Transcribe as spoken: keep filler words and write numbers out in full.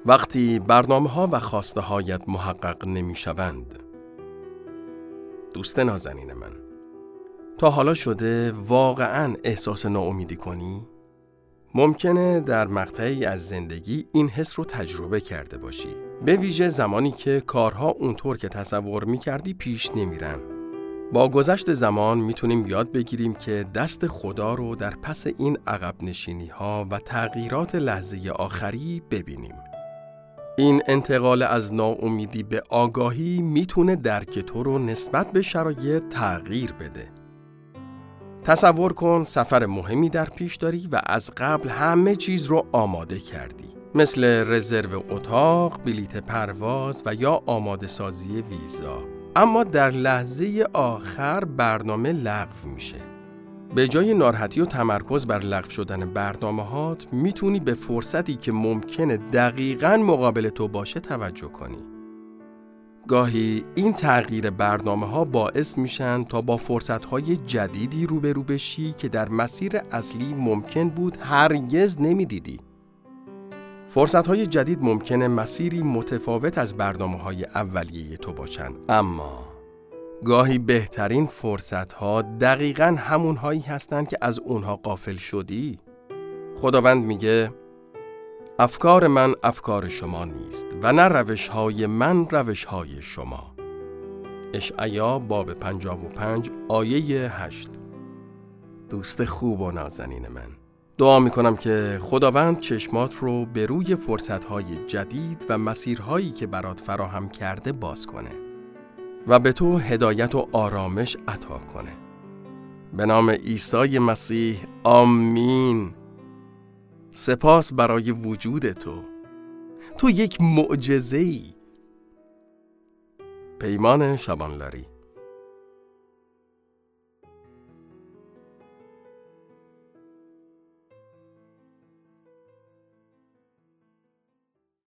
وقتی برنامه‌ها و خواسته هایت محقق نمی شوند. دوست نازنین من، تا حالا شده واقعاً احساس ناامیدی کنی؟ ممکنه در مقطعی از زندگی این حس رو تجربه کرده باشی، به ویژه زمانی که کارها اونطور که تصور می‌کردی پیش نمیرن. با گذشت زمان میتونیم یاد بگیریم که دست خدا رو در پس این عقب نشینی‌ها و تغییرات لحظه آخری ببینیم. این انتقال از ناامیدی به آگاهی میتونه درک تو رو نسبت به شرایط تغییر بده. تصور کن سفر مهمی در پیش داری و از قبل همه چیز رو آماده کردی، مثل رزرو اتاق، بلیت پرواز و یا آماده سازی ویزا. اما در لحظه آخر برنامه لغو میشه. به جای ناراحتی و تمرکز بر لغو شدن برنامه‌هات، میتونی به فرصتی که ممکنه دقیقاً مقابل تو باشه توجه کنی. گاهی این تغییر برنامه‌ها باعث میشن تا با فرصت‌های جدیدی روبرو بشی که در مسیر اصلی ممکن بود هرگز نمی‌دیدی. فرصت‌های جدید ممکنه مسیری متفاوت از برنامه‌های اولیه تو باشن، اما گاهی بهترین فرصت‌ها دقیقاً همون‌هایی هستند که از اونها غافل شدی. خداوند میگه افکار من افکار شما نیست و نه روش‌های من روش‌های شما. اشعیا باب پنجاه و پنج آیه هشت. دوست خوب و نازنین من، دعا میکنم که خداوند چشمات رو به روی فرصت‌های جدید و مسیرهایی که برات فراهم کرده باز کنه و به تو هدایت و آرامش عطا کنه. به نام عیسی مسیح آمین. سپاس برای وجود تو. تو یک معجزه‌ای. پیمان شبانلاری.